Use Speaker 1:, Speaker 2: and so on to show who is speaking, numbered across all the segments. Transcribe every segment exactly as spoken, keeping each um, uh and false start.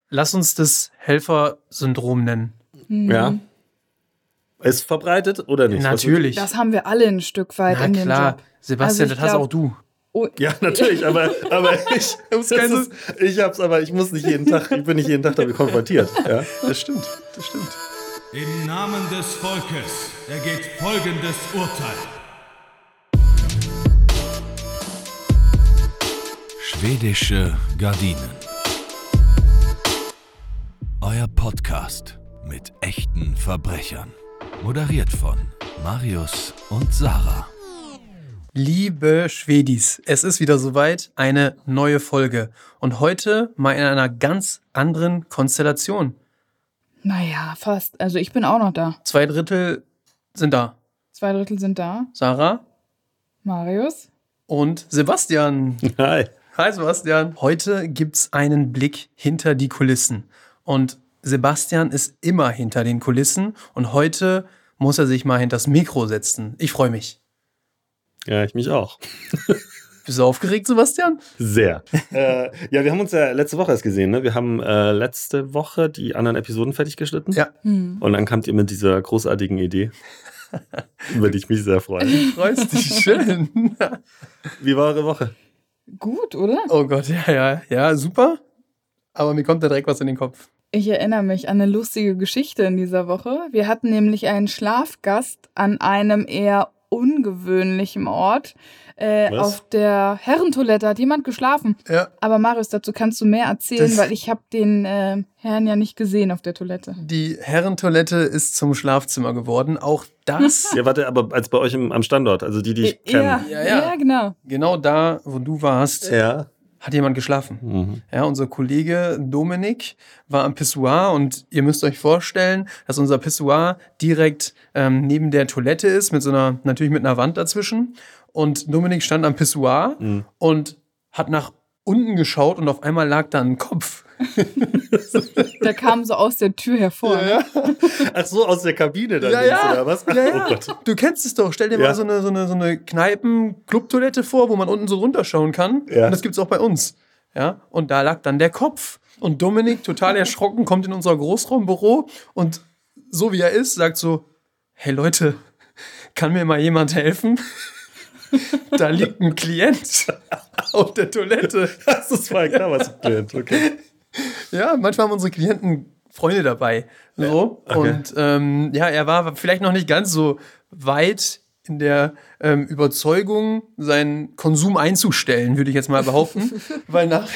Speaker 1: Lass uns das Helfersyndrom nennen.
Speaker 2: Mhm. Ja. Ist verbreitet oder nicht?
Speaker 1: Natürlich.
Speaker 3: Das haben wir alle ein Stück weit
Speaker 1: Na
Speaker 3: in dem
Speaker 1: klar,
Speaker 3: Job.
Speaker 1: Sebastian,
Speaker 3: Also
Speaker 1: das hast
Speaker 3: glaub,
Speaker 1: auch du.
Speaker 3: Oh.
Speaker 2: Ja, natürlich, aber, aber ich, das ist, ich hab's, aber ich muss nicht jeden Tag, ich bin nicht jeden Tag damit konfrontiert. Ja,
Speaker 1: das stimmt, das stimmt.
Speaker 4: Im Namen des Volkes ergeht folgendes Urteil. Schwedische Gardinen. Euer Podcast mit echten Verbrechern. Moderiert von Marius und Sarah.
Speaker 1: Liebe Schwedis, es ist wieder soweit, eine neue Folge. Und heute mal in einer ganz anderen Konstellation.
Speaker 3: Naja, fast. Also ich bin auch noch da.
Speaker 1: Zwei Drittel sind da.
Speaker 3: Zwei Drittel sind da.
Speaker 1: Sarah.
Speaker 3: Marius.
Speaker 1: Und Sebastian.
Speaker 2: Hi.
Speaker 1: Hi Sebastian. Heute gibt's einen Blick hinter die Kulissen. Und Sebastian ist immer hinter den Kulissen. Und heute muss er sich mal hinter das Mikro setzen. Ich freue mich.
Speaker 2: Ja, ich mich auch.
Speaker 1: Bist du aufgeregt, Sebastian?
Speaker 2: Sehr. äh, ja, wir haben uns ja letzte Woche erst gesehen, ne? Wir haben äh, letzte Woche die anderen Episoden fertig geschnitten.
Speaker 1: Ja.
Speaker 3: Hm.
Speaker 2: Und dann kamt ihr mit dieser großartigen Idee, über die ich mich sehr freue.
Speaker 1: Du freust dich schön.
Speaker 2: Wie war eure Woche?
Speaker 3: Gut, oder?
Speaker 1: Oh Gott, ja, ja, ja, super. Aber mir kommt da direkt was in den Kopf.
Speaker 3: Ich erinnere mich an eine lustige Geschichte in dieser Woche. Wir hatten nämlich einen Schlafgast an einem eher ungewöhnlichen Ort. Äh, auf der Herrentoilette hat jemand geschlafen.
Speaker 1: Ja.
Speaker 3: Aber Marius, dazu kannst du mehr erzählen,
Speaker 1: Das-
Speaker 3: weil ich habe den äh, Herrn ja nicht gesehen auf der Toilette.
Speaker 1: Die Herrentoilette ist zum Schlafzimmer geworden. Auch das,
Speaker 2: Ja, warte, aber als bei euch im, am Standort, also die, die ich kenne.
Speaker 3: Ja,
Speaker 1: Ja,
Speaker 3: ja,
Speaker 1: ja.
Speaker 3: genau.
Speaker 1: genau da, wo du warst,
Speaker 2: Ja.
Speaker 1: hat jemand geschlafen.
Speaker 2: Mhm.
Speaker 1: Ja, unser Kollege Dominik war am Pissoir und ihr müsst euch vorstellen, dass unser Pissoir direkt ähm, neben der Toilette ist, mit so einer, natürlich mit einer Wand dazwischen. Und Dominik stand am Pissoir
Speaker 2: Mhm.
Speaker 1: und hat nach unten geschaut und auf einmal lag da ein Kopf.
Speaker 3: Der kam so aus der Tür hervor.
Speaker 1: Ja, ja.
Speaker 2: Ach so, aus der Kabine dann
Speaker 1: Ja,
Speaker 2: links,
Speaker 1: ja.
Speaker 2: oder was? Ach,
Speaker 1: Ja, ja.
Speaker 2: Oh Gott.
Speaker 1: Du kennst es doch. Stell dir
Speaker 2: Ja.
Speaker 1: mal so eine, so eine, so eine Kneipen-Clubtoilette vor, wo man unten so runterschauen kann.
Speaker 2: Ja.
Speaker 1: Und das gibt's auch bei uns. Ja. Und da lag dann der Kopf. Und Dominik, total erschrocken, kommt in unser Großraumbüro und so wie er ist, sagt so: Hey Leute, kann mir mal jemand helfen? Da liegt ein Klient auf der Toilette.
Speaker 2: Das ist voll klar, was ich bin. Okay.
Speaker 1: Ja, manchmal haben unsere Klienten Freunde dabei. So.
Speaker 2: Okay.
Speaker 1: Und ähm, ja, er war vielleicht noch nicht ganz so weit in der ähm, Überzeugung, seinen Konsum einzustellen, würde ich jetzt mal behaupten. Weil nach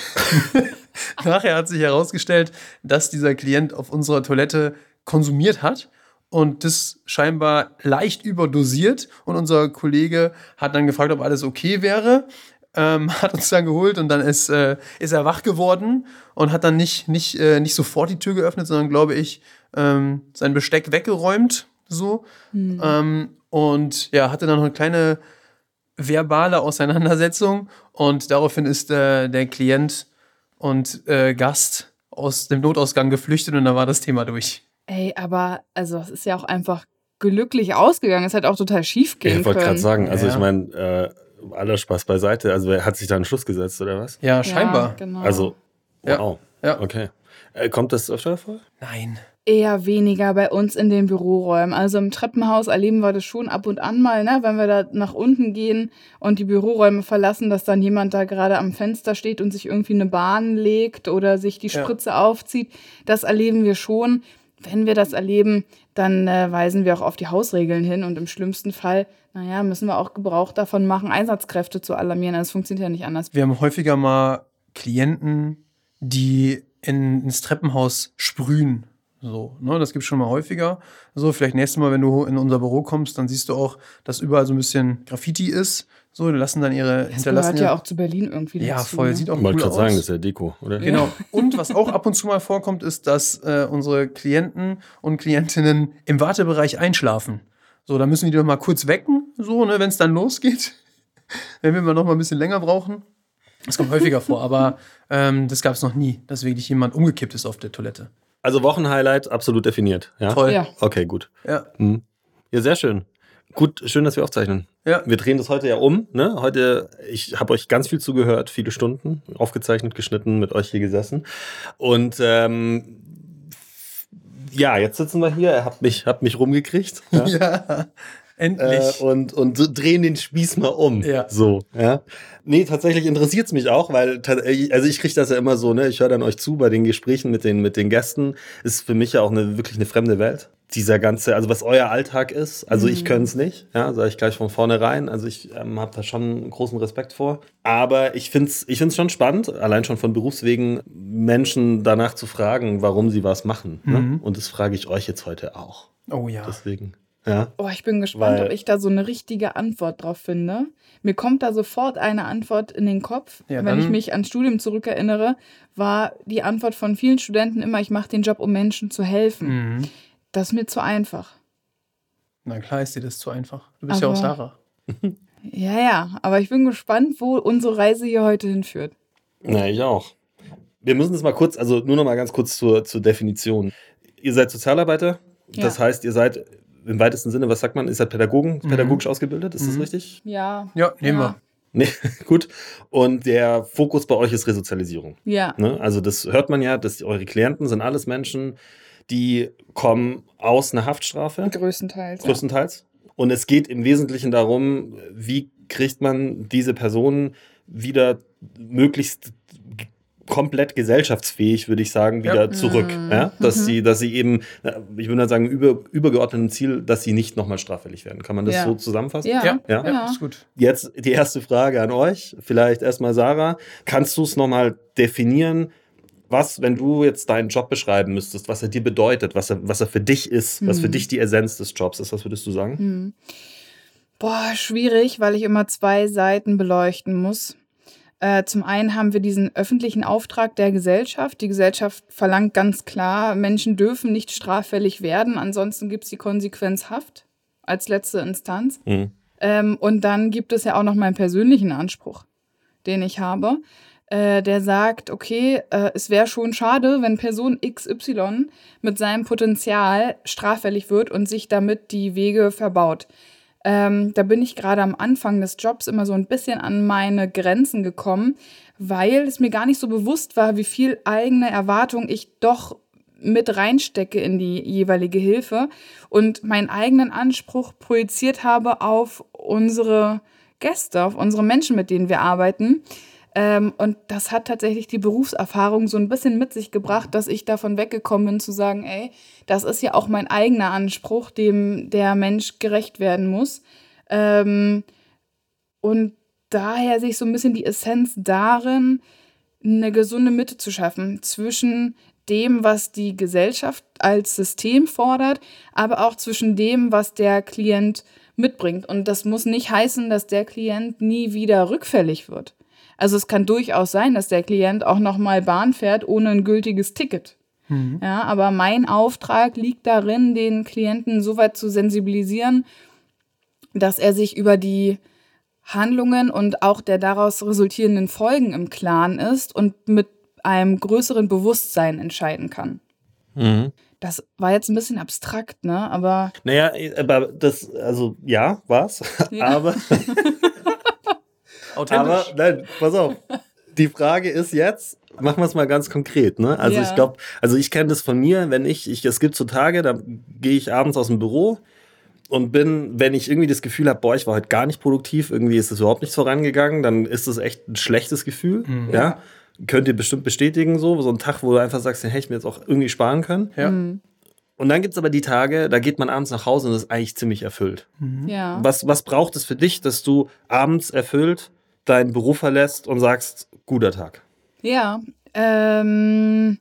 Speaker 1: nachher hat sich herausgestellt, dass dieser Klient auf unserer Toilette konsumiert hat. Und das scheinbar leicht überdosiert. Und unser Kollege hat dann gefragt, ob alles okay wäre. Ähm, hat uns dann geholt und dann ist, äh, ist er wach geworden und hat dann nicht, nicht, äh, nicht sofort die Tür geöffnet, sondern, glaube ich, ähm, sein Besteck weggeräumt. So.
Speaker 3: Hm.
Speaker 1: Ähm, und ja, hatte dann noch eine kleine verbale Auseinandersetzung. Und daraufhin ist äh, der Klient und äh, Gast aus dem Notausgang geflüchtet und dann war das Thema durch.
Speaker 3: Ey, aber also es ist ja auch einfach glücklich ausgegangen. Es hätte auch total schief gehen
Speaker 2: Ich wollte gerade
Speaker 3: können.
Speaker 2: sagen, also
Speaker 1: Ja.
Speaker 2: ich meine, äh, aller Spaß beiseite. Also er hat sich da einen Schluss gesetzt, oder was?
Speaker 1: Ja, scheinbar.
Speaker 3: Ja, genau.
Speaker 2: Also,
Speaker 1: Ja.
Speaker 2: wow.
Speaker 1: Ja.
Speaker 2: Okay. Äh, kommt das öfter vor?
Speaker 1: Nein.
Speaker 3: Eher weniger bei uns in den Büroräumen. Also im Treppenhaus erleben wir das schon ab und an mal, ne? Wenn wir da nach unten gehen und die Büroräume verlassen, dass dann jemand da gerade am Fenster steht und sich irgendwie eine Bahn legt oder sich die
Speaker 1: Ja.
Speaker 3: Spritze aufzieht. Das erleben wir schon. Wenn wir das erleben, dann äh, weisen wir auch auf die Hausregeln hin und im schlimmsten Fall, naja, müssen wir auch Gebrauch davon machen, Einsatzkräfte zu alarmieren. Das funktioniert ja nicht anders.
Speaker 1: Wir haben häufiger mal Klienten, die in, ins Treppenhaus sprühen. So, ne, das gibt's schon mal häufiger. So, vielleicht nächstes Mal, wenn du in unser Büro kommst, dann siehst du auch, dass überall so ein bisschen Graffiti ist. So, die lassen dann ihre,
Speaker 3: Das
Speaker 1: hinterlassen
Speaker 3: gehört ja auch zu Berlin irgendwie
Speaker 1: ja,
Speaker 3: dazu.
Speaker 1: voll,
Speaker 3: ne?
Speaker 1: sieht auch
Speaker 2: Ich wollte
Speaker 1: cool
Speaker 2: gerade
Speaker 1: aus.
Speaker 2: sagen, das ist ja Deko, oder?
Speaker 1: Genau. Und was auch ab und zu mal vorkommt, ist, dass äh, unsere Klienten und Klientinnen im Wartebereich einschlafen. So, da müssen wir die doch mal kurz wecken, so, ne, wenn es dann losgeht. Wenn wir mal noch mal ein bisschen länger brauchen. Das kommt häufiger vor, aber ähm, das gab es noch nie, dass wirklich jemand umgekippt ist auf der Toilette.
Speaker 2: Also Wochenhighlight absolut definiert, ja?
Speaker 1: Voll.
Speaker 3: Ja.
Speaker 2: Okay, gut.
Speaker 1: Ja.
Speaker 2: Hm. Ja, sehr schön. Gut, schön, dass wir aufzeichnen.
Speaker 1: Ja.
Speaker 2: Wir drehen das heute ja um. Ne? Heute, ich habe euch ganz viel zugehört, viele Stunden, aufgezeichnet, geschnitten, mit euch hier gesessen. Und ähm, ja, jetzt sitzen wir hier, ihr habt mich, habt mich rumgekriegt. Ja.
Speaker 1: Ja, endlich.
Speaker 2: Äh, und, und so drehen den Spieß mal um.
Speaker 1: Ja.
Speaker 2: So, ja. Nee, tatsächlich interessiert es mich auch, weil, also ich kriege das ja immer so, ne, ich höre dann euch zu bei den Gesprächen mit den, mit den Gästen. Ist für mich ja auch eine, wirklich eine fremde Welt. Dieser ganze, also was euer Alltag ist, also ich könnte es nicht, ja, sage ich gleich von vornherein. Also ich ähm, habe da schon großen Respekt vor. Aber ich finde es ich find's schon spannend, allein schon von Berufswegen, Menschen danach zu fragen, warum sie was machen.
Speaker 1: Mhm.
Speaker 2: Ne? Und das frage ich euch jetzt heute auch.
Speaker 1: Oh ja.
Speaker 2: Deswegen, ja.
Speaker 3: Oh, ich bin gespannt,
Speaker 2: Weil-
Speaker 3: ob ich da so eine richtige Antwort drauf finde. Mir kommt da sofort eine Antwort in den Kopf.
Speaker 1: Ja,
Speaker 3: Wenn
Speaker 1: dann-
Speaker 3: ich mich ans Studium zurückerinnere, war die Antwort von vielen Studenten immer, ich mache den Job, um Menschen zu helfen.
Speaker 1: Mhm.
Speaker 3: Das ist mir zu einfach.
Speaker 1: Na klar ist dir das zu einfach. Du bist ja
Speaker 3: Aber-
Speaker 1: auch Sarah.
Speaker 3: Ja, ja, aber ich bin gespannt, wo unsere Reise hier heute hinführt.
Speaker 2: Na, ich auch. Wir müssen das mal kurz, also nur noch mal ganz kurz zur, zur Definition. Ihr seid Sozialarbeiter,
Speaker 3: Ja.
Speaker 2: das heißt, ihr seid im weitesten Sinne, was sagt man, ihr seid Pädagogen,
Speaker 1: Mhm.
Speaker 2: pädagogisch ausgebildet, ist das
Speaker 1: Mhm.
Speaker 2: richtig?
Speaker 3: Ja.
Speaker 1: Ja, nehmen
Speaker 3: Ja.
Speaker 2: Nee, gut. Und der Fokus bei euch ist Resozialisierung.
Speaker 3: Ja.
Speaker 2: Ne? Also das hört man ja, dass eure Klienten sind alles Menschen, die kommen aus einer Haftstrafe,
Speaker 3: Größtenteils. Ja.
Speaker 2: größtenteils. Und es geht im Wesentlichen darum, wie kriegt man diese Personen wieder möglichst g- komplett gesellschaftsfähig, würde ich sagen, wieder
Speaker 1: Ja.
Speaker 2: zurück.
Speaker 3: Mhm.
Speaker 2: Ja? Dass
Speaker 3: Mhm.
Speaker 2: sie, dass sie eben, na, ich würde mal sagen, über, übergeordneten Ziel, dass sie nicht nochmal straffällig werden. Kann man das
Speaker 3: Ja.
Speaker 2: so zusammenfassen?
Speaker 3: Ja.
Speaker 1: Ja,
Speaker 2: Ja.
Speaker 1: ja, ist gut.
Speaker 2: Jetzt die erste Frage an euch. Vielleicht erstmal Sarah. Kannst du es nochmal definieren, was, wenn du jetzt deinen Job beschreiben müsstest, was er dir bedeutet, was er, was er für dich ist, was für
Speaker 3: Mhm.
Speaker 2: dich die Essenz des Jobs ist? Was würdest du sagen?
Speaker 3: Hm. Boah, schwierig, weil ich immer zwei Seiten beleuchten muss. Äh, zum einen haben wir diesen öffentlichen Auftrag der Gesellschaft. Die Gesellschaft verlangt ganz klar, Menschen dürfen nicht straffällig werden, ansonsten gibt es die Konsequenz Haft als letzte Instanz.
Speaker 2: Mhm.
Speaker 3: Ähm, und dann gibt es ja auch noch meinen persönlichen Anspruch, den ich habe, äh, der sagt, okay, äh, es wäre schon schade, wenn Person X Y mit seinem Potenzial straffällig wird und sich damit die Wege verbaut. Ähm, da bin ich gerade am Anfang des Jobs immer so ein bisschen an meine Grenzen gekommen, weil es mir gar nicht so bewusst war, wie viel eigene Erwartung ich doch mit reinstecke in die jeweilige Hilfe und meinen eigenen Anspruch projiziert habe auf unsere Gäste, auf unsere Menschen, mit denen wir arbeiten. Ähm, und das hat tatsächlich die Berufserfahrung so ein bisschen mit sich gebracht, dass ich davon weggekommen bin zu sagen, ey, das ist ja auch mein eigener Anspruch, dem der Mensch gerecht werden muss. Ähm, und daher sehe ich so ein bisschen die Essenz darin, eine gesunde Mitte zu schaffen zwischen dem, was die Gesellschaft als System fordert, aber auch zwischen dem, was der Klient mitbringt. Und das muss nicht heißen, dass der Klient nie wieder rückfällig wird. Also es kann durchaus sein, dass der Klient auch nochmal Bahn fährt ohne ein gültiges Ticket.
Speaker 1: Mhm.
Speaker 3: Ja, aber mein Auftrag liegt darin, den Klienten so weit zu sensibilisieren, dass er sich über die Handlungen und auch der daraus resultierenden Folgen im Klaren ist und mit einem größeren Bewusstsein entscheiden kann.
Speaker 2: Mhm.
Speaker 3: Das war jetzt ein bisschen abstrakt, ne? Aber
Speaker 2: Naja, aber das, also ja, war's.
Speaker 3: Ja.
Speaker 2: Aber,
Speaker 1: Authentisch.
Speaker 2: aber, nein, pass auf. Die Frage ist jetzt, machen wir es mal ganz konkret, ne? Also
Speaker 3: Ja.
Speaker 2: ich glaube, also ich kenne das von mir, wenn ich, ich, es gibt so Tage, da gehe ich abends aus dem Büro und bin, wenn ich irgendwie das Gefühl habe, boah, ich war heute gar nicht produktiv, irgendwie ist es überhaupt nichts vorangegangen, dann ist das echt ein schlechtes Gefühl,
Speaker 1: Mhm.
Speaker 2: ja? Könnt ihr bestimmt bestätigen, so, so ein Tag, wo du einfach sagst, den hätte ich mir jetzt auch irgendwie sparen können.
Speaker 1: Ja.
Speaker 3: Mhm.
Speaker 2: Und dann gibt es aber die Tage, da geht man abends nach Hause und ist eigentlich ziemlich erfüllt.
Speaker 1: Mhm.
Speaker 3: ja.
Speaker 2: Was, was braucht es für dich, dass du abends erfüllt dein Büro verlässt und sagst, guter Tag?
Speaker 3: Ja, ähm,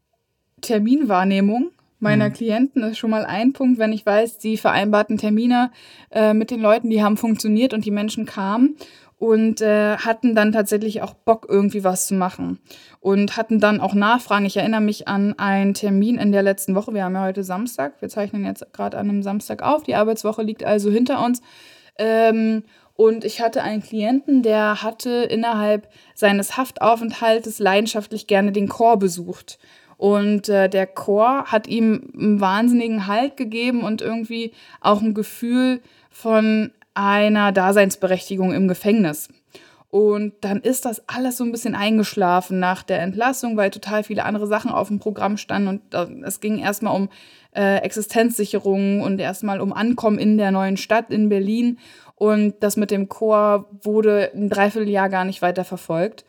Speaker 3: Terminwahrnehmung meiner
Speaker 1: Mhm.
Speaker 3: Klienten ist schon mal ein Punkt, wenn ich weiß, die vereinbarten Termine äh, mit den Leuten, die haben funktioniert und die Menschen kamen und äh, hatten dann tatsächlich auch Bock, irgendwie was zu machen und hatten dann auch Nachfragen. Ich erinnere mich an einen Termin in der letzten Woche. Wir haben ja heute Samstag, wir zeichnen jetzt gerade an einem Samstag auf. Die Arbeitswoche liegt also hinter uns. Ähm, und ich hatte einen Klienten, der hatte innerhalb seines Haftaufenthaltes leidenschaftlich gerne den Chor besucht. Und äh, der Chor hat ihm einen wahnsinnigen Halt gegeben und irgendwie auch ein Gefühl von einer Daseinsberechtigung im Gefängnis. Und dann ist das alles so ein bisschen eingeschlafen nach der Entlassung, weil total viele andere Sachen auf dem Programm standen. Und äh, es ging erstmal um äh, Existenzsicherung und erstmal um Ankommen in der neuen Stadt in Berlin. Und das mit dem Chor wurde ein Dreivierteljahr gar nicht weiter verfolgt.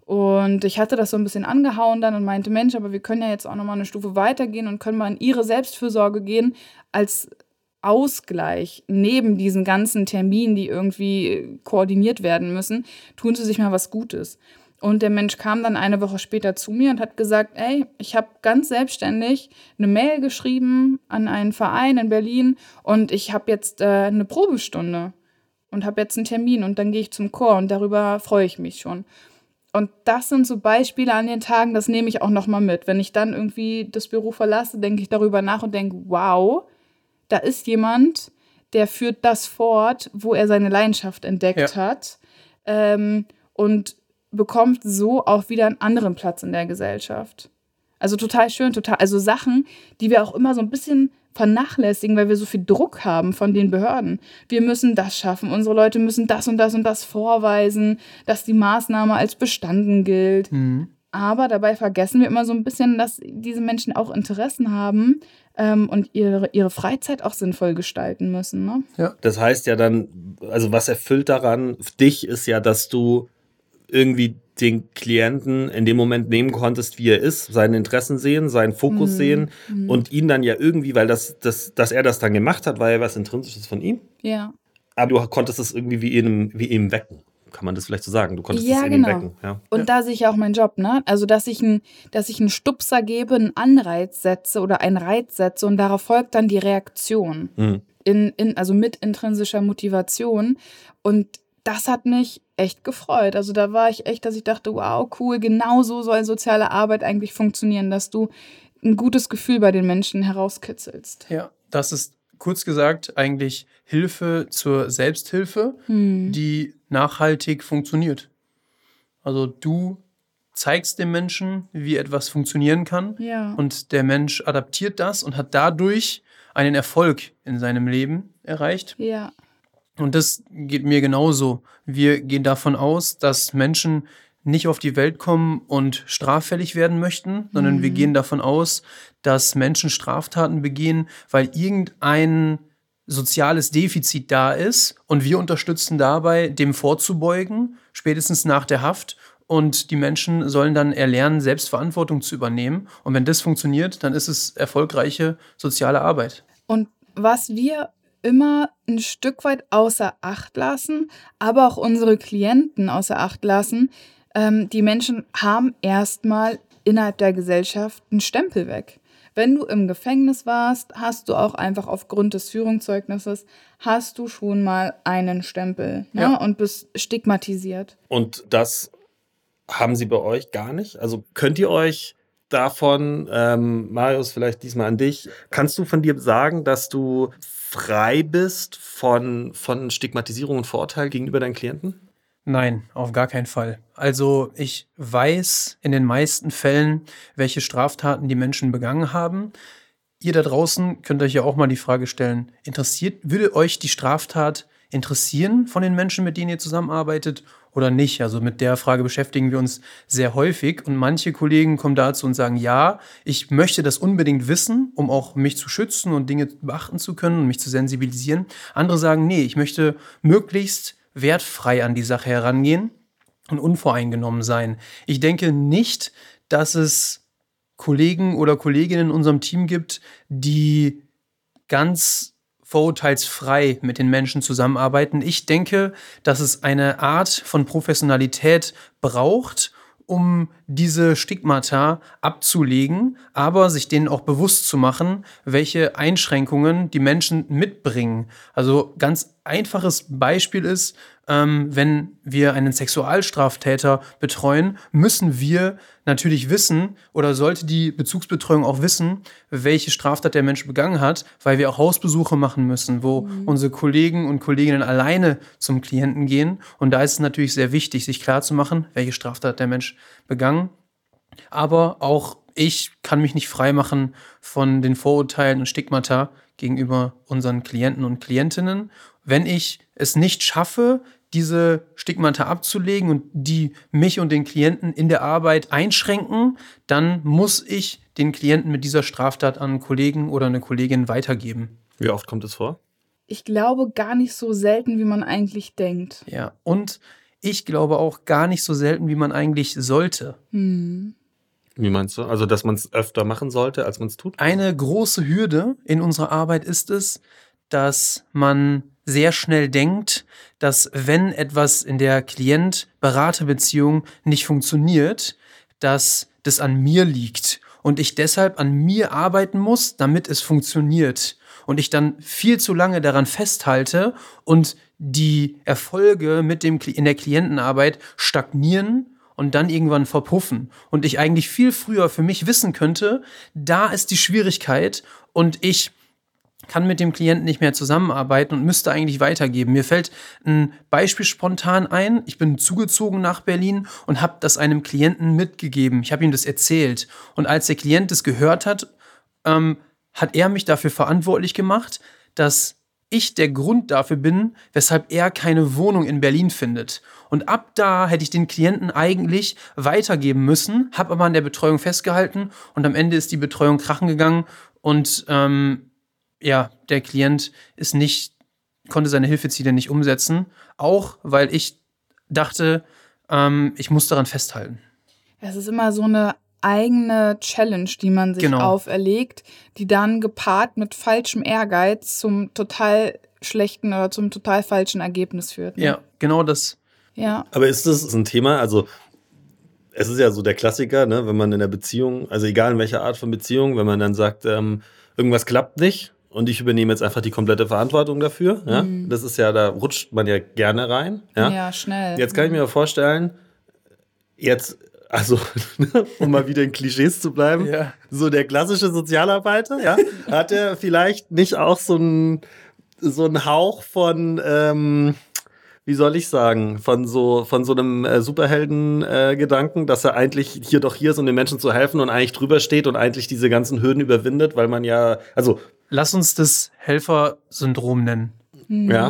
Speaker 3: Und ich hatte das so ein bisschen angehauen dann und meinte, Mensch, aber wir können ja jetzt auch nochmal eine Stufe weitergehen und können mal in ihre Selbstfürsorge gehen als Ausgleich neben diesen ganzen Terminen, die irgendwie koordiniert werden müssen, tun sie sich mal was Gutes. Und der Mensch kam dann eine Woche später zu mir und hat gesagt, ey, ich habe ganz selbstständig eine Mail geschrieben an einen Verein in Berlin und ich habe jetzt äh, eine Probestunde und habe jetzt einen Termin und dann gehe ich zum Chor und darüber freue ich mich schon. Und das sind so Beispiele an den Tagen, das nehme ich auch nochmal mit. Wenn ich dann irgendwie das Büro verlasse, denke ich darüber nach und denke, wow, da ist jemand, der führt das fort, wo er seine Leidenschaft entdeckt ja. hat ähm, und bekommt so auch wieder einen anderen Platz in der Gesellschaft. Also total schön, total. Also Sachen, die wir auch immer so ein bisschen vernachlässigen, weil wir so viel Druck haben von den Behörden. Wir müssen das schaffen, unsere Leute müssen das und das und das vorweisen, dass die Maßnahme als bestanden gilt. Mhm. Aber dabei vergessen wir immer so ein bisschen, dass diese Menschen auch Interessen haben ähm, und ihre, ihre Freizeit auch sinnvoll gestalten müssen. Ne?
Speaker 2: Ja. Das heißt ja dann, also was erfüllt daran dich ist ja, dass du irgendwie den Klienten in dem Moment nehmen konntest, wie er ist, seine Interessen sehen, seinen Fokus mhm. sehen mhm. und ihn dann ja irgendwie, weil das, das, dass er das dann gemacht hat, war ja was Intrinsisches von ihm.
Speaker 3: Ja.
Speaker 2: Aber du konntest es irgendwie wie ihm, wie ihm wecken. Kann man das vielleicht so sagen? Du konntest
Speaker 3: ja,
Speaker 2: es in
Speaker 3: genau.
Speaker 2: ihm wecken. Ja.
Speaker 3: Und ja. da sehe ich auch meinen Job, ne? Also, dass ich, ein, dass ich einen Stupser gebe, einen Anreiz setze oder einen Reiz setze und darauf folgt dann die Reaktion. Mhm. In, in, also mit intrinsischer Motivation. Und das hat mich echt gefreut. Also da war ich echt, dass ich dachte, wow, cool, genau so soll soziale Arbeit eigentlich funktionieren, dass du ein gutes Gefühl bei den Menschen herauskitzelst.
Speaker 1: Ja, das ist kurz gesagt eigentlich Hilfe zur Selbsthilfe, hm. die nachhaltig funktioniert. Also du zeigst dem Menschen, wie etwas funktionieren kann
Speaker 3: ja.
Speaker 1: und der Mensch adaptiert das und hat dadurch einen Erfolg in seinem Leben erreicht.
Speaker 3: Ja.
Speaker 1: Und das geht mir genauso. Wir gehen davon aus, dass Menschen nicht auf die Welt kommen und straffällig werden möchten, sondern mhm. wir gehen davon aus, dass Menschen Straftaten begehen, weil irgendein soziales Defizit da ist und wir unterstützen dabei, dem vorzubeugen, spätestens nach der Haft. Und die Menschen sollen dann erlernen, Selbstverantwortung zu übernehmen. Und wenn das funktioniert, dann ist es erfolgreiche soziale Arbeit.
Speaker 3: Und was wir immer ein Stück weit außer Acht lassen, aber auch unsere Klienten außer Acht lassen, ähm, die Menschen haben erstmal innerhalb der Gesellschaft einen Stempel weg. Wenn du im Gefängnis warst, hast du auch einfach aufgrund des Führungszeugnisses, hast du schon mal einen Stempel ne?
Speaker 1: Ja.
Speaker 3: und bist stigmatisiert.
Speaker 2: Und das haben sie bei euch gar nicht? Also könnt ihr euch davon, ähm, Marius, vielleicht diesmal an dich, kannst du von dir sagen, dass du frei bist von, von Stigmatisierung und Vorurteil gegenüber deinen Klienten?
Speaker 1: Nein, auf gar keinen Fall. Also ich weiß in den meisten Fällen, welche Straftaten die Menschen begangen haben. Ihr da draußen könnt euch ja auch mal die Frage stellen, interessiert, würde euch die Straftat interessieren von den Menschen, mit denen ihr zusammenarbeitet oder nicht? Also mit der Frage beschäftigen wir uns sehr häufig und manche Kollegen kommen dazu und sagen, ja, ich möchte das unbedingt wissen, um auch mich zu schützen und Dinge beachten zu können und mich zu sensibilisieren. Andere sagen, nee, ich möchte möglichst wertfrei an die Sache herangehen und unvoreingenommen sein. Ich denke nicht, dass es Kollegen oder Kolleginnen in unserem Team gibt, die ganz vorurteilsfrei mit den Menschen zusammenarbeiten. Ich denke, dass es eine Art von Professionalität braucht, um diese Stigmata abzulegen, aber sich denen auch bewusst zu machen, welche Einschränkungen die Menschen mitbringen. Also ganz einfaches Beispiel ist, ähm, wenn wir einen Sexualstraftäter betreuen, müssen wir natürlich wissen oder sollte die Bezugsbetreuung auch wissen, welche Straftat der Mensch begangen hat, weil wir auch Hausbesuche machen müssen, wo mhm. unsere Kollegen und Kolleginnen alleine zum Klienten gehen. Und da ist es natürlich sehr wichtig, sich klarzumachen, welche Straftat der Mensch begangen. Aber auch ich kann mich nicht freimachen von den Vorurteilen und Stigmata gegenüber unseren Klienten und Klientinnen. Wenn ich es nicht schaffe, diese Stigmata abzulegen und die mich und den Klienten in der Arbeit einschränken, dann muss ich den Klienten mit dieser Straftat an einen Kollegen oder eine Kollegin weitergeben.
Speaker 2: Wie oft kommt es vor?
Speaker 3: Ich glaube gar nicht so selten, wie man eigentlich denkt.
Speaker 1: Ja, und ich glaube auch gar nicht so selten, wie man eigentlich sollte.
Speaker 3: Hm.
Speaker 2: Wie meinst du? Also, dass man es öfter machen sollte, als man es tut?
Speaker 1: Eine große Hürde in unserer Arbeit ist es, dass man sehr schnell denkt, dass wenn etwas in der Klient-Berater-Beziehung nicht funktioniert, dass das an mir liegt und ich deshalb an mir arbeiten muss, damit es funktioniert. Und ich dann viel zu lange daran festhalte und die Erfolge mit dem in der Klientenarbeit stagnieren und dann irgendwann verpuffen. Und ich eigentlich viel früher für mich wissen könnte, da ist die Schwierigkeit und ich kann mit dem Klienten nicht mehr zusammenarbeiten und müsste eigentlich weitergeben. Mir fällt ein Beispiel spontan ein. Ich bin zugezogen nach Berlin und habe das einem Klienten mitgegeben. Ich habe ihm das erzählt. Und als der Klient das gehört hat, ähm, hat er mich dafür verantwortlich gemacht, dass ich der Grund dafür bin, weshalb er keine Wohnung in Berlin findet. Und ab da hätte ich den Klienten eigentlich weitergeben müssen, habe aber an der Betreuung festgehalten und am Ende ist die Betreuung krachen gegangen und ähm, ja, der Klient ist nicht, konnte seine Hilfeziele nicht umsetzen, auch weil ich dachte, ähm, ich muss daran festhalten.
Speaker 3: Es ist immer so eine eigene Challenge, die man sich
Speaker 1: Genau.
Speaker 3: auferlegt, die dann gepaart mit falschem Ehrgeiz zum total schlechten oder zum total falschen Ergebnis führt. Ne?
Speaker 1: Ja, genau das.
Speaker 3: Ja.
Speaker 2: Aber ist das ein Thema? Also, es ist ja so der Klassiker, ne, wenn man in der Beziehung, also egal in welcher Art von Beziehung, wenn man dann sagt, ähm, irgendwas klappt nicht und ich übernehme jetzt einfach die komplette Verantwortung dafür. Ja?
Speaker 3: Mhm.
Speaker 2: Das ist ja, da rutscht man ja gerne rein. Ja,
Speaker 3: Ja, schnell.
Speaker 2: Jetzt kann ich mir vorstellen, jetzt, also, um mal wieder in Klischees zu bleiben,
Speaker 1: Ja.
Speaker 2: so der klassische Sozialarbeiter, ja, hat er vielleicht nicht auch so einen so einen Hauch von, ähm, wie soll ich sagen, von so von so einem äh, Superhelden-Gedanken, äh, dass er eigentlich hier doch hier ist, um den Menschen zu helfen und eigentlich drüber steht und eigentlich diese ganzen Hürden überwindet, weil man ja, also,
Speaker 1: Lass uns das Helfersyndrom nennen.
Speaker 3: Mhm.
Speaker 2: ja,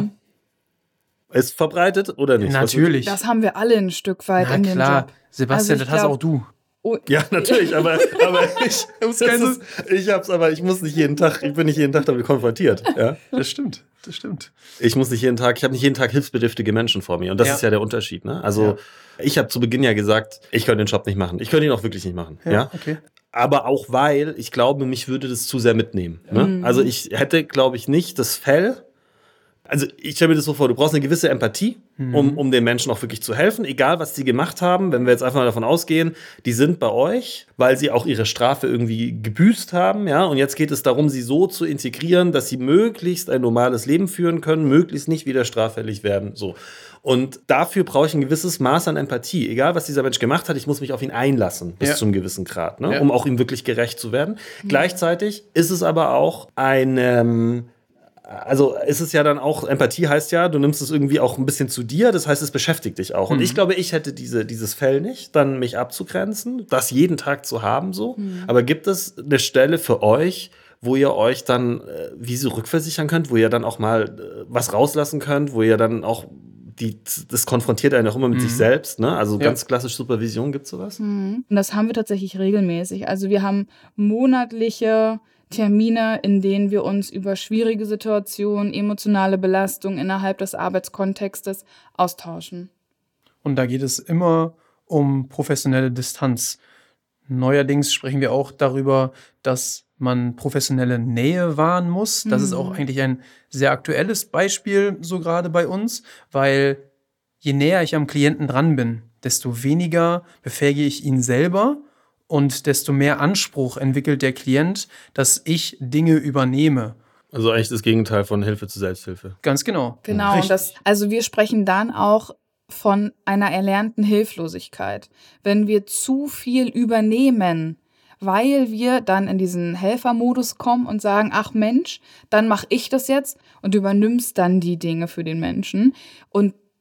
Speaker 2: ist verbreitet oder nicht?
Speaker 1: Natürlich.
Speaker 3: Das haben wir alle ein Stück weit
Speaker 1: Na
Speaker 3: in dem
Speaker 1: klar,
Speaker 3: Job.
Speaker 1: Sebastian,
Speaker 3: Also
Speaker 1: das
Speaker 3: ich
Speaker 1: hast
Speaker 3: glaub-
Speaker 1: auch du.
Speaker 3: Oh,
Speaker 2: Ja, natürlich, aber, aber ich, das ist, ich hab's, aber ich muss nicht jeden Tag, ich bin nicht jeden Tag damit konfrontiert. Ja?
Speaker 1: Das stimmt, das stimmt.
Speaker 2: Ich muss nicht jeden Tag, ich habe nicht jeden Tag hilfsbedürftige Menschen vor mir. Und das
Speaker 1: Ja.
Speaker 2: ist ja der Unterschied. Ne? Also ich habe zu Beginn ja gesagt, ich könnte den Job nicht machen. Ich könnte ihn auch wirklich nicht machen. Ja,
Speaker 1: okay.
Speaker 2: Aber auch weil, ich glaube, mich würde das zu sehr mitnehmen. Ne? Also ich hätte, glaube ich, nicht das Fell. Also ich stelle mir das so vor, du brauchst eine gewisse Empathie, um, um den Menschen auch wirklich zu helfen, egal was die gemacht haben. Wenn wir jetzt einfach mal davon ausgehen, die sind bei euch, weil sie auch ihre Strafe irgendwie gebüßt haben, ja, und jetzt geht es darum, sie so zu integrieren, dass sie möglichst ein normales Leben führen können, möglichst nicht wieder straffällig werden, so. Und dafür brauche ich ein gewisses Maß an Empathie. Egal, was dieser Mensch gemacht hat, ich muss mich auf ihn einlassen, bis
Speaker 1: Ja.
Speaker 2: zu einem gewissen Grad, ne?
Speaker 1: Ja.
Speaker 2: Um auch ihm wirklich gerecht zu werden. Gleichzeitig ist es aber auch ein... Ähm, Also ist es ja dann auch, Empathie heißt ja, du nimmst es irgendwie auch ein bisschen zu dir, das heißt, es beschäftigt dich auch. Und ich glaube, ich hätte diese, dieses Fell nicht, dann mich abzugrenzen, das jeden Tag zu haben so. Aber gibt es eine Stelle für euch, wo ihr euch dann äh, wie so rückversichern könnt, wo ihr dann auch mal äh, was rauslassen könnt, wo ihr dann auch, die, das konfrontiert einen auch immer mit sich selbst, ne? Also
Speaker 1: Ja.
Speaker 2: ganz klassisch Supervision, gibt's sowas?
Speaker 3: Und das haben wir tatsächlich regelmäßig. Also wir haben monatliche Termine, in denen wir uns über schwierige Situationen, emotionale Belastung innerhalb des Arbeitskontextes austauschen.
Speaker 1: Und da geht es immer um professionelle Distanz. Neuerdings sprechen wir auch darüber, dass man professionelle Nähe wahren muss. Das ist auch eigentlich ein sehr aktuelles Beispiel, so gerade bei uns, weil je näher ich am Klienten dran bin, desto weniger befähige ich ihn selber und desto mehr Anspruch entwickelt der Klient, dass ich Dinge übernehme.
Speaker 2: Also eigentlich das Gegenteil von Hilfe zur Selbsthilfe.
Speaker 1: Ganz genau.
Speaker 3: Genau,
Speaker 1: Richtig.
Speaker 3: und das, also wir sprechen dann auch von einer erlernten Hilflosigkeit. Wenn wir zu viel übernehmen, weil wir dann in diesen Helfermodus kommen und sagen, ach Mensch, dann mache ich das jetzt und du übernimmst dann die Dinge für den Menschen. Und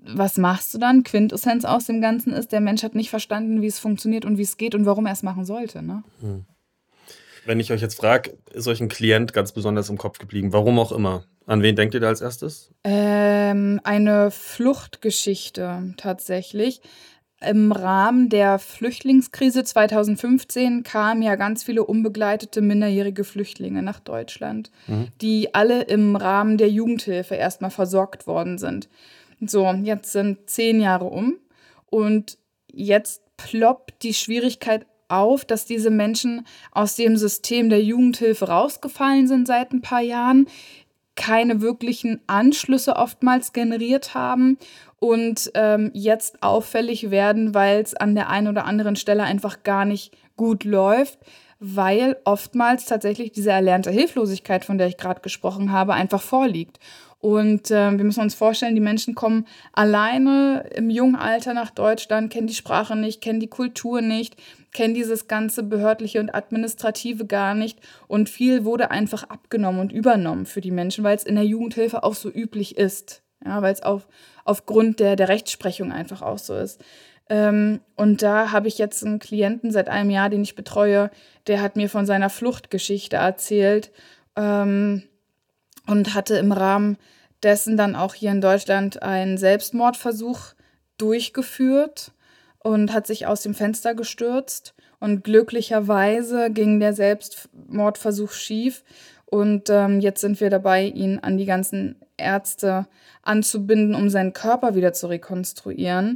Speaker 3: was machst du dann? Quintessenz aus dem Ganzen ist, der Mensch hat nicht verstanden, wie es funktioniert und wie es geht und warum er es machen sollte. Ne?
Speaker 2: Hm. Wenn ich euch jetzt frage, ist euch ein Klient ganz besonders im Kopf geblieben? Warum auch immer? An wen denkt ihr da als erstes?
Speaker 3: Ähm, eine Fluchtgeschichte tatsächlich. Im Rahmen der Flüchtlingskrise zweitausendfünfzehn kamen ja ganz viele unbegleitete minderjährige Flüchtlinge nach Deutschland, mhm. die alle im Rahmen der Jugendhilfe erstmal versorgt worden sind. So, jetzt sind zehn Jahre um und jetzt ploppt die Schwierigkeit auf, dass diese Menschen aus dem System der Jugendhilfe rausgefallen sind seit ein paar Jahren, keine wirklichen Anschlüsse oftmals generiert haben und ähm, jetzt auffällig werden, weil es an der einen oder anderen Stelle einfach gar nicht gut läuft, weil oftmals tatsächlich diese erlernte Hilflosigkeit, von der ich gerade gesprochen habe, einfach vorliegt. Und äh, wir müssen uns vorstellen, die Menschen kommen alleine im jungen Alter nach Deutschland, kennen die Sprache nicht, kennen die Kultur nicht, kennen dieses ganze Behördliche und Administrative gar nicht. Und viel wurde einfach abgenommen und übernommen für die Menschen, weil es in der Jugendhilfe auch so üblich ist. Ja, weil es auf, aufgrund der, der Rechtsprechung einfach auch so ist. Ähm, und da habe ich jetzt einen Klienten seit einem Jahr, den ich betreue, der hat mir von seiner Fluchtgeschichte erzählt, ähm, und hatte im Rahmen dessen dann auch hier in Deutschland einen Selbstmordversuch durchgeführt und hat sich aus dem Fenster gestürzt. Und glücklicherweise ging der Selbstmordversuch schief. Und ähm, jetzt sind wir dabei, ihn an die ganzen Ärzte anzubinden, um seinen Körper wieder zu rekonstruieren.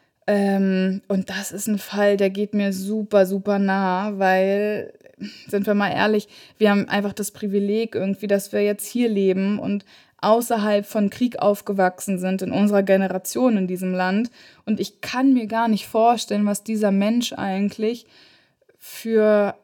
Speaker 3: Ähm, und das ist ein Fall, der geht mir super, super nah, weil, sind wir mal ehrlich, wir haben einfach das Privileg irgendwie, dass wir jetzt hier leben und außerhalb von Krieg aufgewachsen sind in unserer Generation in diesem Land. Und ich kann mir gar nicht vorstellen, was dieser Mensch eigentlich für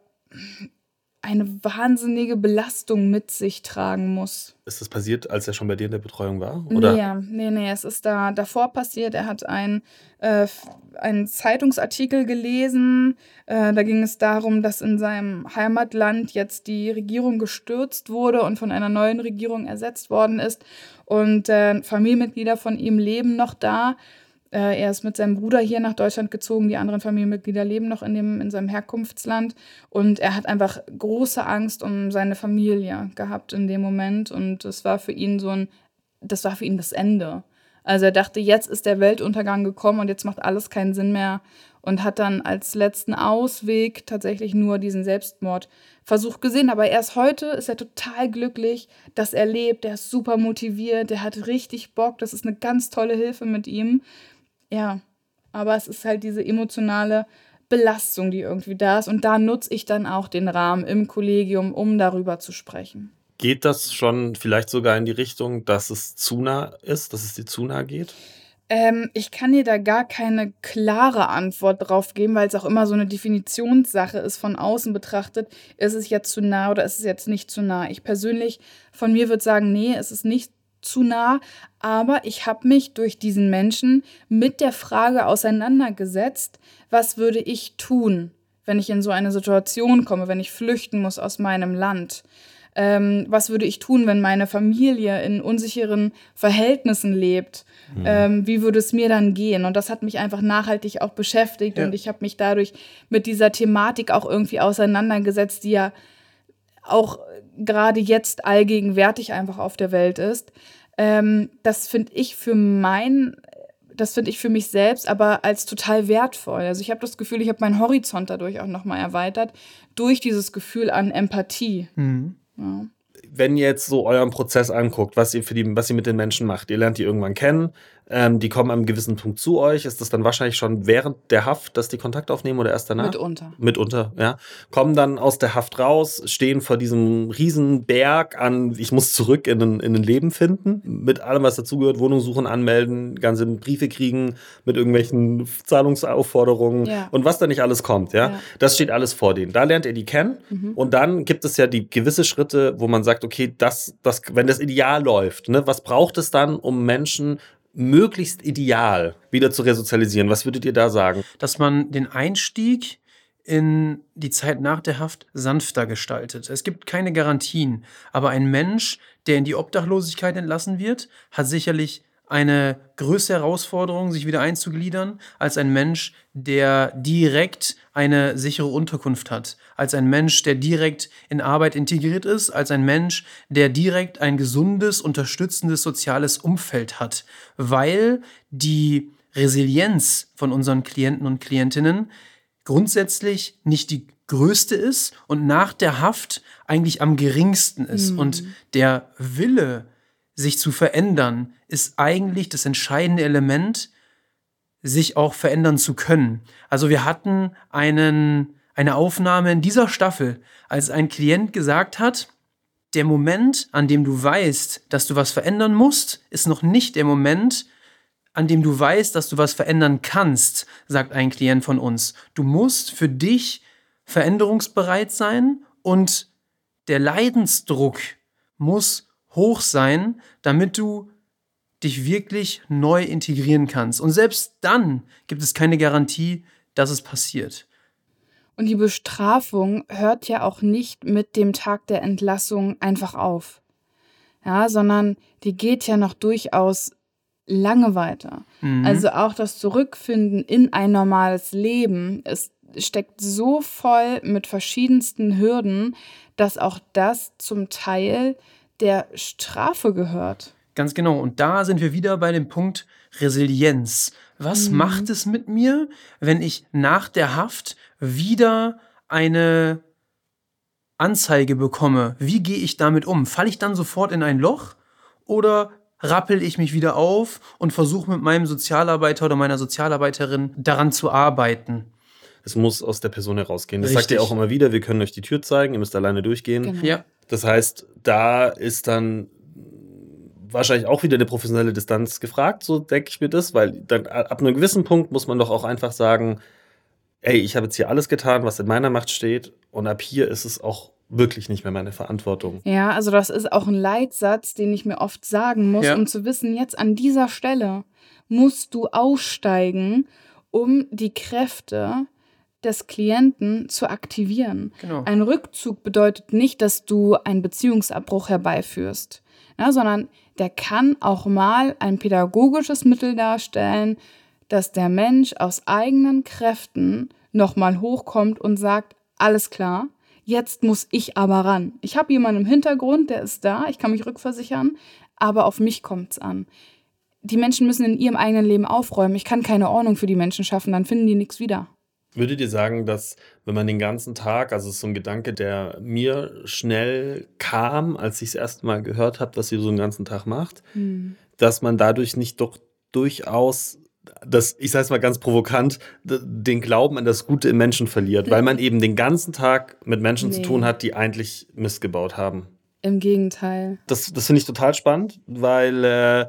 Speaker 3: eine wahnsinnige Belastung mit sich tragen muss.
Speaker 2: Ist das passiert, als er schon bei dir in der Betreuung war? Oder?
Speaker 3: Nee, nee, nee, es ist da davor passiert. Er hat ein, äh, einen Zeitungsartikel gelesen. Äh, da ging es darum, dass in seinem Heimatland jetzt die Regierung gestürzt wurde und von einer neuen Regierung ersetzt worden ist. Und äh, Familienmitglieder von ihm leben noch da. Äh, er ist mit seinem Bruder hier nach Deutschland gezogen. Die anderen Familienmitglieder leben noch in, dem, in seinem Herkunftsland. Und er hat einfach große Angst um seine Familie gehabt in dem Moment. Und das war für ihn so ein, das war für ihn das Ende. Also er dachte, jetzt ist der Weltuntergang gekommen und jetzt macht alles keinen Sinn mehr. Und hat dann als letzten Ausweg tatsächlich nur diesen Selbstmordversuch gesehen. Aber erst heute ist er total glücklich, dass er lebt. Der ist super motiviert, der hat richtig Bock. Das ist eine ganz tolle Hilfe mit ihm. Ja, aber es ist halt diese emotionale Belastung, die irgendwie da ist. Und da nutze ich dann auch den Rahmen im Kollegium, um darüber zu sprechen.
Speaker 2: Geht das schon vielleicht sogar in die Richtung, dass es zu nah ist, dass es dir zu nah geht?
Speaker 3: Ähm, ich kann dir da gar keine klare Antwort drauf geben, weil es auch immer so eine Definitionssache ist, von außen betrachtet. Ist es jetzt zu nah oder ist es jetzt nicht zu nah? Ich persönlich von mir würde sagen, nee, es ist nicht zu nah, aber ich habe mich durch diesen Menschen mit der Frage auseinandergesetzt, was würde ich tun, wenn ich in so eine Situation komme, wenn ich flüchten muss aus meinem Land? Ähm, was würde ich tun, wenn meine Familie in unsicheren Verhältnissen lebt? Mhm. Ähm, wie würde es mir dann gehen? Und das hat mich einfach nachhaltig auch beschäftigt. Ja. Und ich habe mich dadurch mit dieser Thematik auch irgendwie auseinandergesetzt, die ja auch gerade jetzt allgegenwärtig einfach auf der Welt ist. Ähm, das finde ich für mein, das finde ich für mich selbst aber als total wertvoll. Also ich habe das Gefühl, ich habe meinen Horizont dadurch auch nochmal erweitert, durch dieses Gefühl an Empathie.
Speaker 1: Mhm.
Speaker 3: Ja.
Speaker 2: Wenn ihr jetzt so euren Prozess anguckt, was ihr für die, was ihr mit den Menschen macht, ihr lernt die irgendwann kennen, ähm, die kommen an einem gewissen Punkt zu euch, ist das dann wahrscheinlich schon während der Haft, dass die Kontakt aufnehmen oder erst danach?
Speaker 3: Mitunter.
Speaker 2: Mitunter, ja. Kommen dann aus der Haft raus, stehen vor diesem riesen Berg an, ich muss zurück in ein, in ein Leben finden, mit allem, was dazugehört, Wohnung suchen, anmelden, ganze Briefe kriegen, mit irgendwelchen Zahlungsaufforderungen
Speaker 3: Ja.
Speaker 2: und was da nicht alles kommt, ja.
Speaker 3: Ja.
Speaker 2: Das steht alles vor denen. Da lernt ihr die kennen
Speaker 3: Mhm.
Speaker 2: und dann gibt es ja die gewisse Schritte, wo man sagt, okay, das, das, wenn das ideal läuft, ne, was braucht es dann, um Menschen möglichst ideal wieder zu resozialisieren? Was würdet ihr da sagen?
Speaker 1: Dass man den Einstieg in die Zeit nach der Haft sanfter gestaltet. Es gibt keine Garantien, aber ein Mensch, der in die Obdachlosigkeit entlassen wird, hat sicherlich eine größere Herausforderung, sich wieder einzugliedern, als ein Mensch, der direkt eine sichere Unterkunft hat, als ein Mensch, der direkt in Arbeit integriert ist, als ein Mensch, der direkt ein gesundes, unterstützendes soziales Umfeld hat, weil die Resilienz von unseren Klienten und Klientinnen grundsätzlich nicht die größte ist und nach der Haft eigentlich am geringsten ist. Mhm. Und der Wille, sich zu verändern, ist eigentlich das entscheidende Element, sich auch verändern zu können. Also wir hatten einen, eine Aufnahme in dieser Staffel, als ein Klient gesagt hat, der Moment, an dem du weißt, dass du was verändern musst, ist noch nicht der Moment, an dem du weißt, dass du was verändern kannst, sagt ein Klient von uns. Du musst für dich veränderungsbereit sein und der Leidensdruck muss hoch sein, damit du dich wirklich neu integrieren kannst. Und selbst dann gibt es keine Garantie, dass es passiert.
Speaker 3: Und die Bestrafung hört ja auch nicht mit dem Tag der Entlassung einfach auf. Ja, sondern die geht ja noch durchaus lange weiter. Mhm. Also auch das Zurückfinden in ein normales Leben, es steckt so voll mit verschiedensten Hürden, dass auch das zum Teil der Strafe gehört.
Speaker 1: Ganz genau. Und da sind wir wieder bei dem Punkt Resilienz. Was mhm. macht es mit mir, wenn ich nach der Haft wieder eine Anzeige bekomme? Wie gehe ich damit um? Falle ich dann sofort in ein Loch oder rappel ich mich wieder auf und versuche mit meinem Sozialarbeiter oder meiner Sozialarbeiterin daran zu arbeiten?
Speaker 2: Es muss aus der Person herausgehen. Das Richtig. Sagt ihr auch immer wieder, wir können euch die Tür zeigen, ihr müsst alleine durchgehen.
Speaker 3: Genau.
Speaker 1: Ja.
Speaker 2: Das heißt, da ist dann wahrscheinlich auch wieder eine professionelle Distanz gefragt, so denke ich mir das, weil dann ab einem gewissen Punkt muss man doch auch einfach sagen, ey, ich habe jetzt hier alles getan, was in meiner Macht steht und ab hier ist es auch wirklich nicht mehr meine Verantwortung.
Speaker 3: Ja, also das ist auch ein Leitsatz, den ich mir oft sagen muss,
Speaker 1: ja.
Speaker 3: um zu wissen, jetzt an dieser Stelle musst du aussteigen, um die Kräfte des Klienten zu aktivieren.
Speaker 1: Genau.
Speaker 3: Ein Rückzug bedeutet nicht, dass du einen Beziehungsabbruch herbeiführst, ja, sondern der kann auch mal ein pädagogisches Mittel darstellen, dass der Mensch aus eigenen Kräften nochmal hochkommt und sagt, alles klar, jetzt muss ich aber ran. Ich habe jemanden im Hintergrund, der ist da, ich kann mich rückversichern, aber auf mich kommt es an. Die Menschen müssen in ihrem eigenen Leben aufräumen. Ich kann keine Ordnung für die Menschen schaffen, dann finden die nichts wieder.
Speaker 2: Würdet ihr sagen, dass wenn man den ganzen Tag, also es ist so ein Gedanke, der mir schnell kam, als ich es erst mal gehört habe, was ihr so den ganzen Tag macht, hm. dass man dadurch nicht doch durchaus, das, ich sage es mal ganz provokant, den Glauben an das Gute im Menschen verliert, weil man eben den ganzen Tag mit Menschen nee. zu tun hat, die eigentlich Mist gebaut haben?
Speaker 3: Im Gegenteil.
Speaker 2: Das, das finde ich total spannend, weil äh,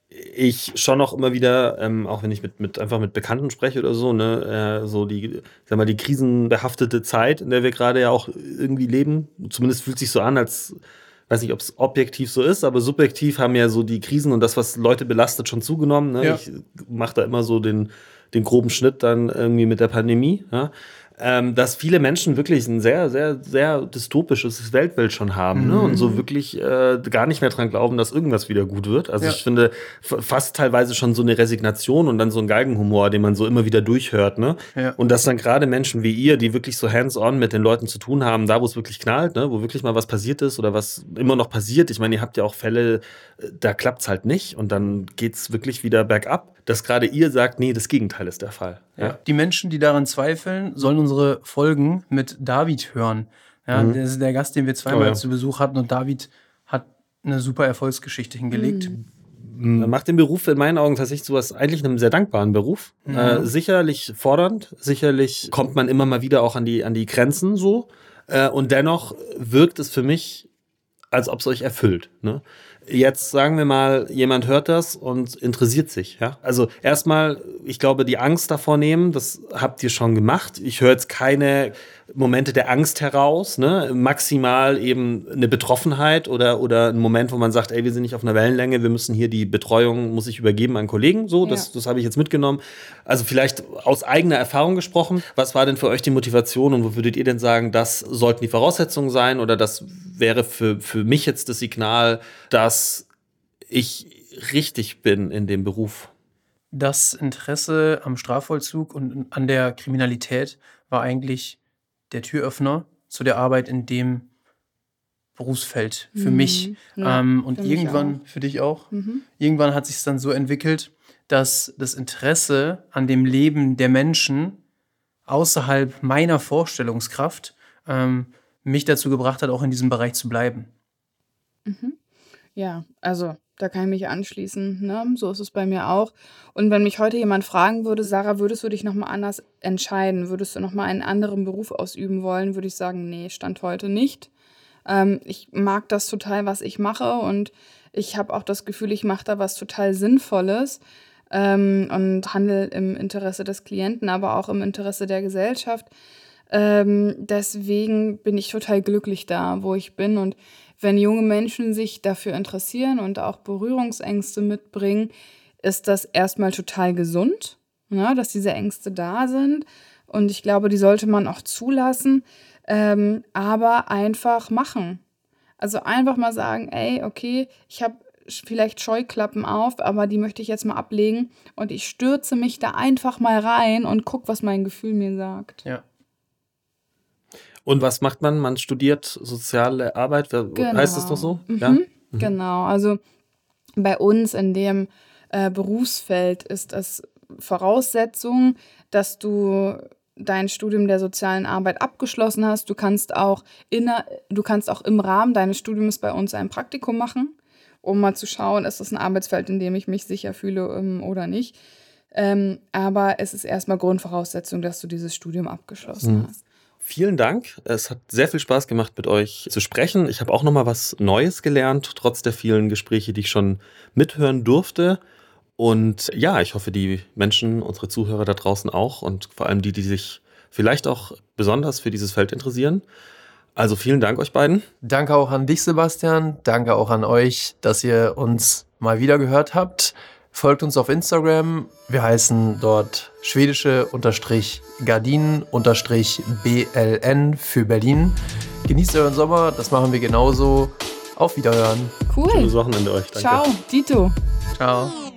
Speaker 2: ich schon auch immer wieder, ähm, auch wenn ich mit, mit einfach mit Bekannten spreche oder so, ne, äh, so die, sag mal, die krisenbehaftete Zeit, in der wir gerade ja auch irgendwie leben, zumindest fühlt sich so an, als, weiß nicht, ob es objektiv so ist, aber subjektiv haben ja so die Krisen und das, was Leute belastet, schon zugenommen. Ne? Ja. Ich mache da immer so den, den groben Schnitt dann irgendwie mit der Pandemie, ja? Ähm, dass viele Menschen wirklich ein sehr, sehr, sehr dystopisches Weltbild schon haben, mhm. ne? Und so wirklich äh, gar nicht mehr dran glauben, dass irgendwas wieder gut wird. Also ja. ich finde f- fast teilweise schon so eine Resignation und dann so ein Galgenhumor, den man so immer wieder durchhört. Ne?
Speaker 1: Ja.
Speaker 2: Und dass dann gerade Menschen wie ihr, die wirklich so hands-on mit den Leuten zu tun haben, da wo es wirklich knallt, ne? Wo wirklich mal was passiert ist oder was immer noch passiert. Ich meine, ihr habt ja auch Fälle, da klappt's halt nicht und dann geht's wirklich wieder bergab. Dass gerade ihr sagt, nee, das Gegenteil ist der Fall.
Speaker 1: Ja. Ja. Die Menschen, die daran zweifeln, sollen unsere Folgen mit David hören. Ja, mhm. Das ist der Gast, den wir zweimal oh, ja. zu Besuch hatten und David hat eine super Erfolgsgeschichte hingelegt.
Speaker 2: Mhm. Man macht den Beruf in meinen Augen tatsächlich sowas, eigentlich einen sehr dankbaren Beruf. Mhm. Äh, sicherlich fordernd, sicherlich kommt man immer mal wieder auch an die, an die Grenzen so. Äh, und dennoch wirkt es für mich, als ob es euch erfüllt. Ne? Jetzt sagen wir mal, jemand hört das und interessiert sich. Ja? Also erstmal, ich glaube, die Angst davor nehmen, das habt ihr schon gemacht. Ich höre jetzt keine Momente der Angst heraus, ne? Maximal eben eine Betroffenheit oder, oder ein Moment, wo man sagt, ey, wir sind nicht auf einer Wellenlänge, wir müssen hier die Betreuung, muss ich übergeben an Kollegen. So, ja. das, das habe ich jetzt mitgenommen. Also vielleicht aus eigener Erfahrung gesprochen. Was war denn für euch die Motivation und wo würdet ihr denn sagen, das sollten die Voraussetzungen sein oder das wäre für, für mich jetzt das Signal, dass ich richtig bin in dem Beruf?
Speaker 1: Das Interesse am Strafvollzug und an der Kriminalität war eigentlich der Türöffner zu der Arbeit in dem Berufsfeld für
Speaker 3: Mhm.
Speaker 1: mich.
Speaker 3: Ja,
Speaker 1: ähm, und
Speaker 3: für mich
Speaker 1: irgendwann, für dich auch,
Speaker 3: Mhm.
Speaker 1: irgendwann hat sich es dann so entwickelt, dass das Interesse an dem Leben der Menschen außerhalb meiner Vorstellungskraft ähm, mich dazu gebracht hat, auch in diesem Bereich zu bleiben.
Speaker 3: Ja, also da kann ich mich anschließen. Ne? So ist es bei mir auch. Und wenn mich heute jemand fragen würde, Sarah, würdest du dich nochmal anders entscheiden? Würdest du nochmal einen anderen Beruf ausüben wollen? Würde ich sagen, nee, Stand heute nicht. Ähm, ich mag das total, was ich mache. Und ich habe auch das Gefühl, ich mache da was total Sinnvolles ähm, und handle im Interesse des Klienten, aber auch im Interesse der Gesellschaft. Ähm, deswegen bin ich total glücklich da, wo ich bin. Und wenn junge Menschen sich dafür interessieren und auch Berührungsängste mitbringen, ist das erstmal total gesund, ne, dass diese Ängste da sind. Und ich glaube, die sollte man auch zulassen, ähm, aber einfach machen. Also einfach mal sagen, ey, okay, ich habe vielleicht Scheuklappen auf, aber die möchte ich jetzt mal ablegen und ich stürze mich da einfach mal rein und guck, was mein Gefühl mir sagt.
Speaker 1: Ja.
Speaker 2: Und was macht man? Man studiert soziale Arbeit. Wer-
Speaker 3: Genau.
Speaker 2: Heißt das doch so?
Speaker 3: Mhm.
Speaker 2: Ja?
Speaker 3: Genau, also bei uns in dem äh, Berufsfeld ist es Voraussetzung, dass du dein Studium der sozialen Arbeit abgeschlossen hast. Du kannst auch, inner, du kannst auch im Rahmen deines Studiums bei uns ein Praktikum machen, um mal zu schauen, ist das ein Arbeitsfeld, in dem ich mich sicher fühle ähm, oder nicht. Ähm, aber es ist erstmal Grundvoraussetzung, dass du dieses Studium abgeschlossen
Speaker 2: Mhm.
Speaker 3: hast.
Speaker 2: Vielen Dank. Es hat sehr viel Spaß gemacht, mit euch zu sprechen. Ich habe auch noch mal was Neues gelernt, trotz der vielen Gespräche, die ich schon mithören durfte. Und ja, ich hoffe, die Menschen, unsere Zuhörer da draußen auch und vor allem die, die sich vielleicht auch besonders für dieses Feld interessieren. Also vielen Dank euch beiden.
Speaker 1: Danke auch an dich, Sebastian. Danke auch an euch, dass ihr uns mal wieder gehört habt. Folgt uns auf Instagram. Wir heißen dort schwedische unterstrich Gardinen unterstrich B L N für Berlin. Genießt euren Sommer, das machen wir genauso. Auf Wiederhören.
Speaker 3: Cool.
Speaker 2: Schönes Wochenende euch. Danke.
Speaker 3: Ciao, Dito.
Speaker 1: Ciao.